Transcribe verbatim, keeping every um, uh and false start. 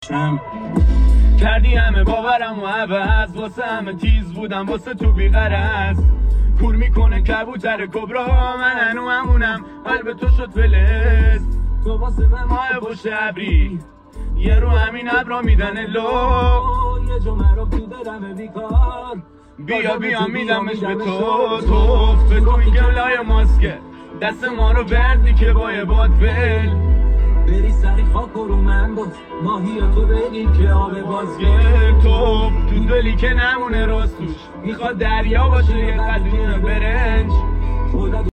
کردی همه باورم و عوض، واسه همه تیز بودم واسه تو بیغرض. کور میکنه کبوتر کبرا، من هنو همونم قلب تو شد فلز. تو واسه من ماه پشت ابری، یه رو همین ابرا میدن لو. یه جمعه رو تو درم بیکار، بیا بیا میدمش به تو. توف به تو این گلای ماسکه، دست ما رو بردی که با یه باد ول. بری سری خاک رو من باز، ماهی تو بگی که آب بازگل. توف تو دلی که نمونه راستوش، میخواد دریا باشه یه قدونه برنج.